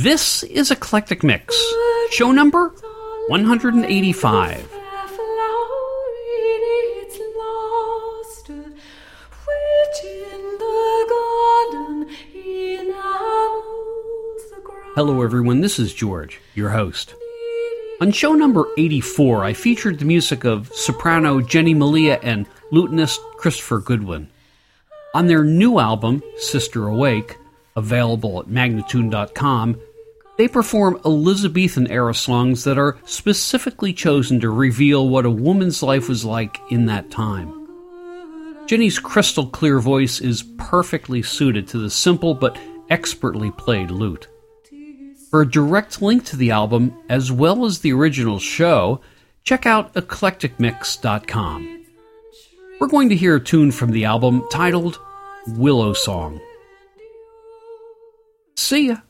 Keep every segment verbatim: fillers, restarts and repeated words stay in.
This is Eclectic Mix, show number one hundred eighty-five. Hello everyone, this is George, your host. On show number eighty-four, I featured the music of soprano Jenny Malia and lutenist Christopher Goodwin. On their new album, Sister Awake, available at magnatune dot com, they perform Elizabethan-era songs that are specifically chosen to reveal what a woman's life was like in that time. Jenny's crystal-clear voice is perfectly suited to the simple but expertly played lute. For a direct link to the album, as well as the original show, check out eclectic mix dot com. We're going to hear a tune from the album titled Willow Song. See ya!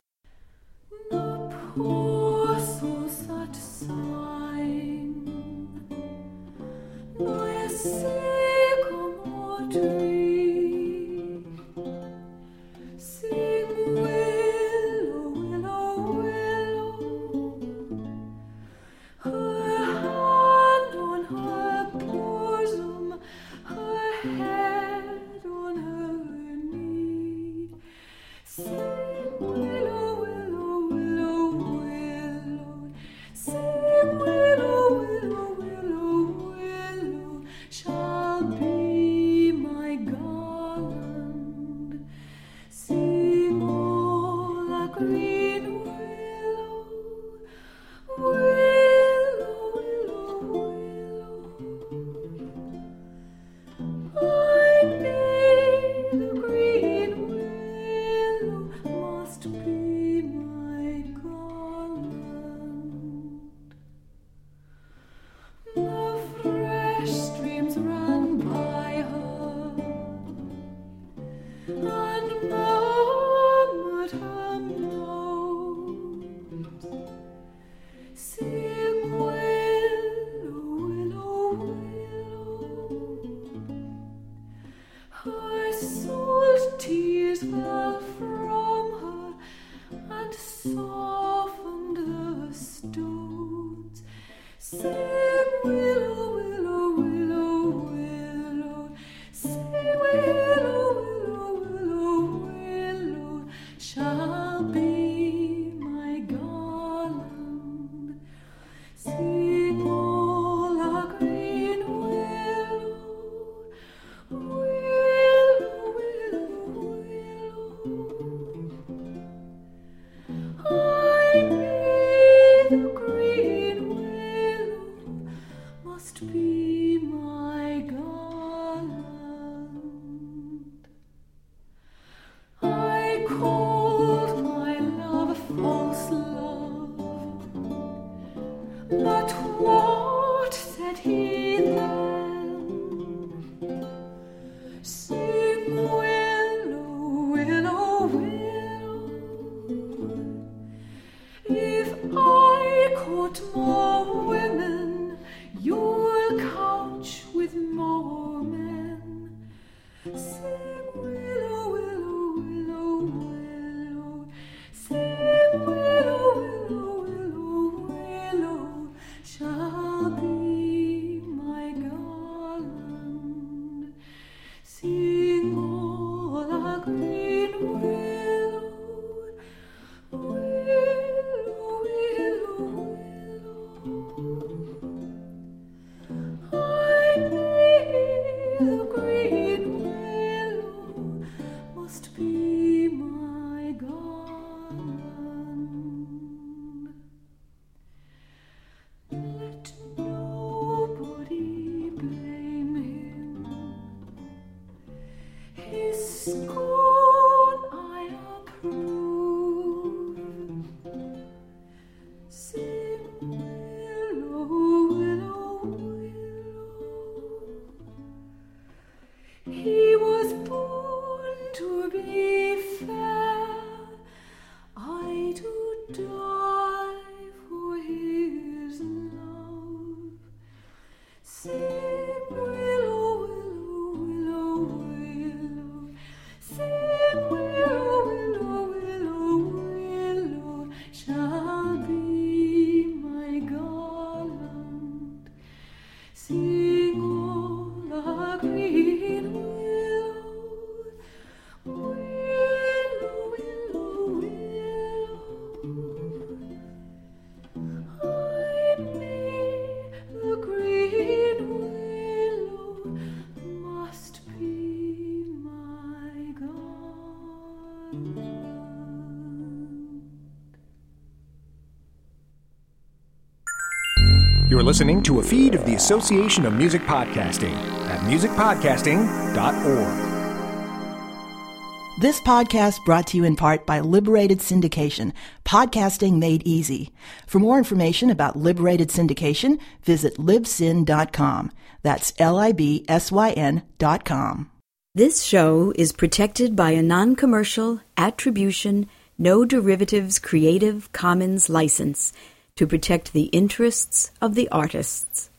You're listening to a feed of the Association of Music Podcasting at music podcasting dot org. This podcast brought to you in part by Liberated Syndication, podcasting made easy. For more information about Liberated Syndication, visit libsyn dot com. That's L I B S Y N dot com. This show is protected by a non-commercial, attribution, no derivatives Creative Commons license to protect the interests of the artists.